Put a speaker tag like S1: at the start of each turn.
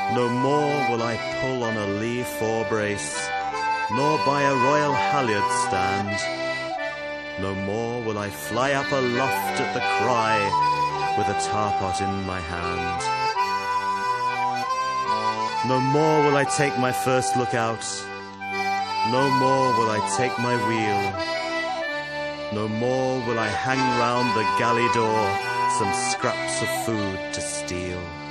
S1: No more will I pull on a lee forebrace, nor by a royal halyard stand. No more will I fly up aloft at the cry, with a tarpot in my hand. No more will I take my first look out. No more will I take my wheel. No more will I hang round the galley door some scraps of food to steal.